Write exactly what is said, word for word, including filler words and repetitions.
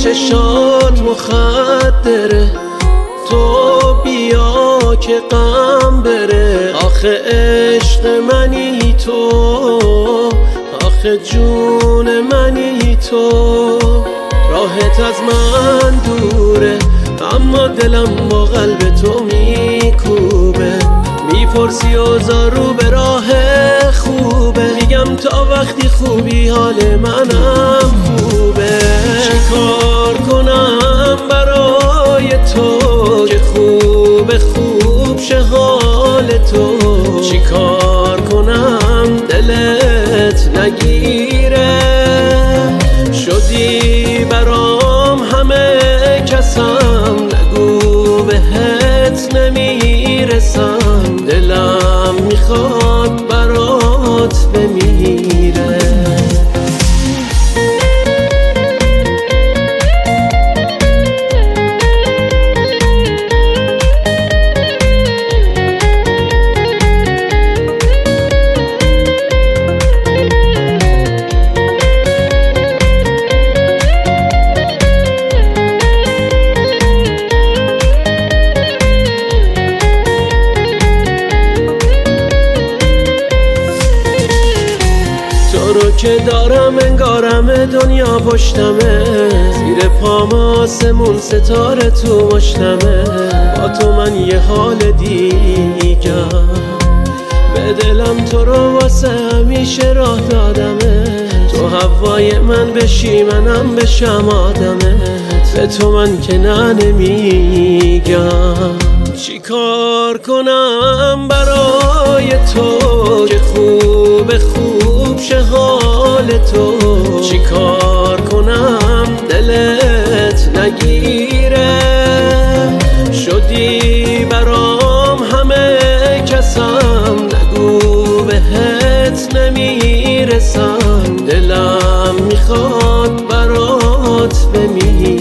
چشات مخدره، تو بیا که غم بره. آخه عشق منی تو، آخه جون منی تو. راحت از من دوره اما دلم با قلب تو میکوبه. میپرسی اوضاع رو به راه خوبه، میگم تا وقتی خوبی حال منم خوبه. چیکار کنم برای تو که خوب خوب شه حال تو؟ چیکار کنم دلت نگیره؟ شدی برام همه کسم، نگو بهت نمیرسم. دلم میخواد برات بمیره. تو رو که دارم انگارم دنیا پشتمه، زیر پام آسمون ستاره تو مشتمه. با تو من یه حال دیگم، به دلم تو رو واسه همیشه راه دادمه. تو هوای من بشی منم بشم آدمت، به تو من که نه نمیگم. چی کار کنم برای تو که خوب خوب شه حال تو؟ چی کار کنم دلت نگیره؟ شدی برام همه کسم، نگو بهت نمیرسم. دلم میخواد برات بمیره.